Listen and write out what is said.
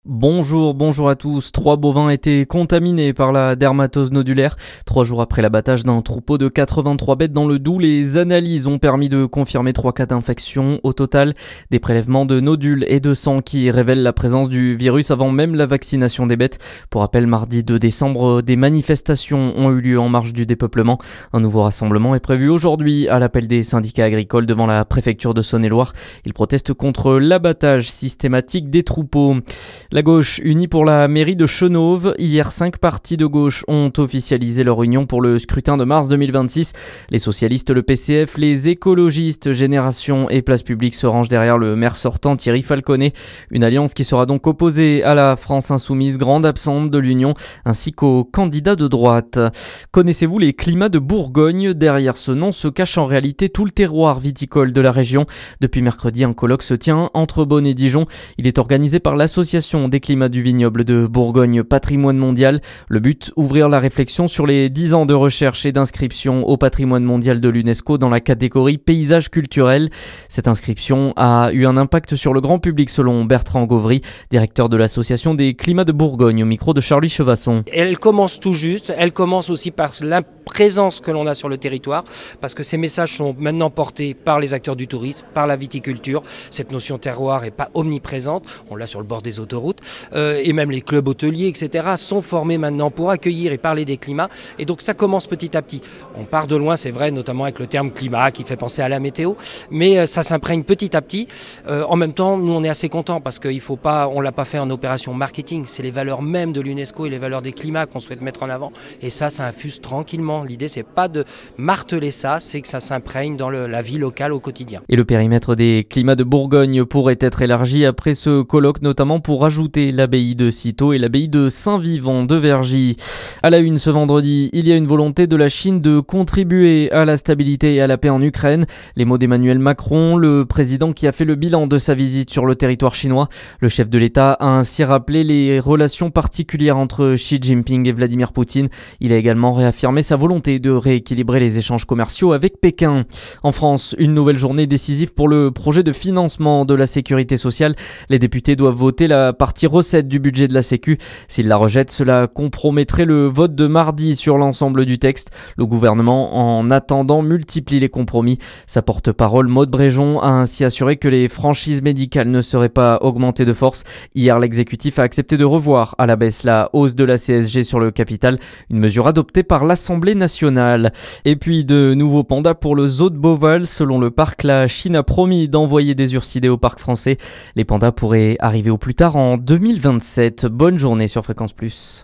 Bonjour à tous. 3 bovins étaient contaminés par la dermatose nodulaire. 3 jours après l'abattage d'un troupeau de 83 bêtes dans le Doubs, les analyses ont permis de confirmer 3 cas d'infection. Au total, des prélèvements de nodules et de sang qui révèlent la présence du virus avant même la vaccination des bêtes. Pour rappel, mardi 2 décembre, des manifestations ont eu lieu en marge du dépeuplement. Un nouveau rassemblement est prévu aujourd'hui à l'appel des syndicats agricoles devant la préfecture de Saône-et-Loire. Ils protestent contre l'abattage systématique des troupeaux. La gauche unie pour la mairie de Chenôve. Hier, 5 partis de gauche ont officialisé leur union pour le scrutin de mars 2026. Les socialistes, le PCF, les écologistes, Génération et Place Publique se rangent derrière le maire sortant Thierry Falconet. Une alliance qui sera donc opposée à la France insoumise, grande absente de l'union, ainsi qu'aux candidats de droite. Connaissez-vous les climats de Bourgogne ? Derrière ce nom se cache en réalité tout le terroir viticole de la région. Depuis mercredi, un colloque se tient entre Beaune et Dijon. Il est organisé par l'association des climats du vignoble de Bourgogne, patrimoine mondial. Le but, ouvrir la réflexion sur les 10 ans de recherche et d'inscription au patrimoine mondial de l'UNESCO dans la catégorie paysage culturel. Cette inscription a eu un impact sur le grand public selon Bertrand Gauvry, directeur de l'association des climats de Bourgogne, au micro de Charlie Chevasson. Elle commence tout juste, elle commence aussi par la présence que l'on a sur le territoire, parce que ces messages sont maintenant portés par les acteurs du tourisme, par la viticulture. Cette notion terroir n'est pas omniprésente, on l'a sur le bord des autoroutes, et même les clubs hôteliers, etc. sont formés maintenant pour accueillir et parler des climats, et donc ça commence petit à petit. On part de loin, c'est vrai, notamment avec le terme climat qui fait penser à la météo, mais ça s'imprègne petit à petit. En même temps, nous on est assez contents parce qu'on ne l'a pas fait en opération marketing, c'est les valeurs même de l'UNESCO et les valeurs des climats qu'on souhaite mettre en avant, et ça infuse tranquillement. L'idée, c'est pas de marteler ça, c'est que ça s'imprègne dans la vie locale au quotidien. Et le périmètre des climats de Bourgogne pourrait être élargi après ce colloque, notamment pour ajouter l'abbaye de Cîteaux et l'abbaye de Saint-Vivant de Vergy. À la une ce vendredi, il y a une volonté de la Chine de contribuer à la stabilité et à la paix en Ukraine. Les mots d'Emmanuel Macron, le président qui a fait le bilan de sa visite sur le territoire chinois. Le chef de l'État a ainsi rappelé les relations particulières entre Xi Jinping et Vladimir Poutine. Il a également réaffirmé sa volonté de rééquilibrer les échanges commerciaux avec Pékin. En France, une nouvelle journée décisive pour le projet de financement de la sécurité sociale. Les députés doivent voter la partie recette du budget de la Sécu. S'ils la rejettent, cela compromettrait le vote de mardi sur l'ensemble du texte. Le gouvernement, en attendant, multiplie les compromis. Sa porte-parole, Maude Bréjon, a ainsi assuré que les franchises médicales ne seraient pas augmentées de force. Hier, l'exécutif a accepté de revoir à la baisse la hausse de la CSG sur le capital, une mesure adoptée par l'Assemblée nationale. Et puis de nouveaux pandas pour le zoo de Beauval. Selon le parc, la Chine a promis d'envoyer des ursidés au parc français. Les pandas pourraient arriver au plus tard en 2027. Bonne journée sur Fréquence Plus.